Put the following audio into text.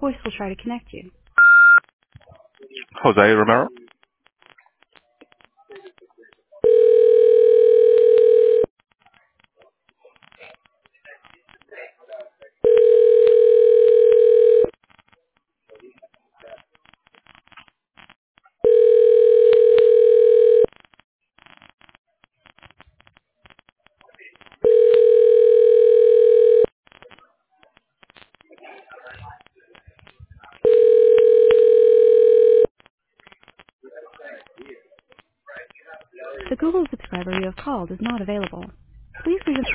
Voice will try to connect you. Jose Romero. The Google subscriber you have called is not available. Please leave a